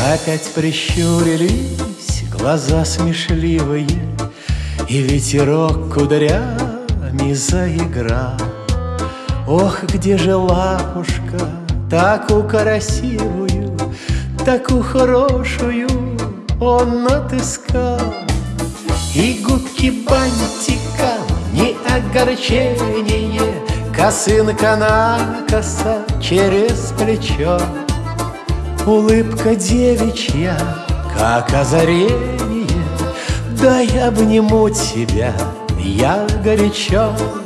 Опять прищурились глаза смешливые, и ветерок кудрями заиграл. Ох, где же лапушка, такую красивую, такую хорошую он отыскал. И губки бантиком, не огорчение, косынка накоса через плечо. Улыбка девичья, как озарение, дай обниму тебя, я горячо.